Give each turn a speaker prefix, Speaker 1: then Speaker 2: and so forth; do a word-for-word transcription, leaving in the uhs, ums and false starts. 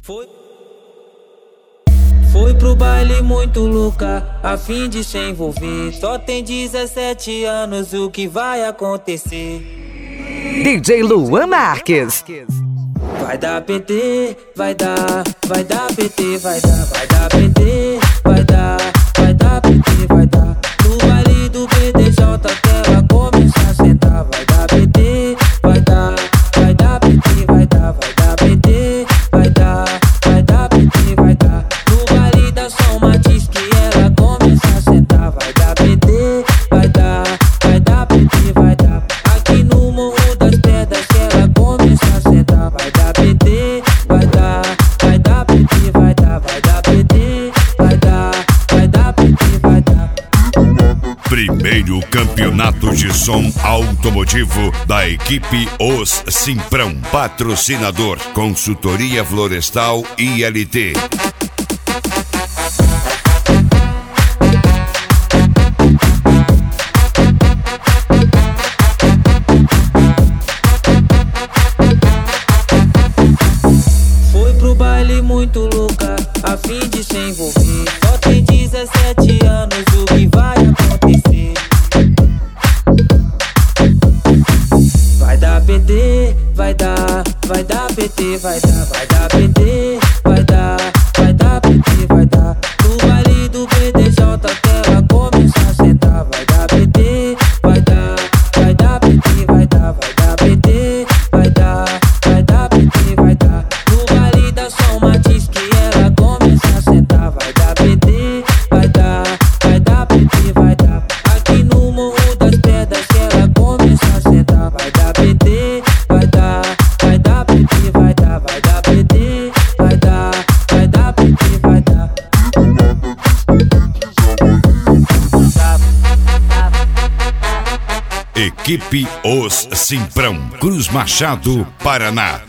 Speaker 1: Foi, foi pro baile muito louca, a fim de se envolver. Só tem dezessete anos, o que vai acontecer?
Speaker 2: D J Luan Marques.
Speaker 1: Vai dar P T, vai dar, vai dar P T, vai dar, vai dar P T, vai dar, vai dar P T, vai dar. No baile do B D J até ela começar a sentar. Vai dar P T, vai dar, vai dar P T, vai dar, vai dar P T, vai dar, vai dar P T, vai dar. No baile da São Matiz que ela começar a sentar. Vai dar P T, vai dar, vai dar P T, vai dar. Aqui no Morro das Pedras que ela começar a sentar. Vai dar P T, vai dar, vai dar P T, vai dar, vai dar P T, vai dar, vai dar P T, vai dar.
Speaker 3: Primeiro campeonato de som automotivo da equipe Os Simprão. Patrocinador Consultoria Florestal I L T.
Speaker 1: Foi pro baile muito louca, a fim de se envolver. Só tem dezessete anos, o que vai acontecer? Vai dar P T, vai dar, vai dar P T, vai dar, vai dar P T, vai dar, vai dar P T, vai dar. No baile do B D J até ela começar a sentar. Vai dar P T, vai dar, vai dar P T, vai dar, vai dar P T, vai dar, vai dar P T, vai dar. No baile da São Matiz que ela começar a sentar. Vai dar P T, vai dar, vai dar P T, vai dar. Aqui no Morro das Pedras que ela começar a sentar. Vai dar P T, vai dar, vai dar P T, vai dar, vai dar P T, vai dar, vai dar P T, vai dar.
Speaker 3: Equipe Os Simprão, Cruz Machado, Paraná.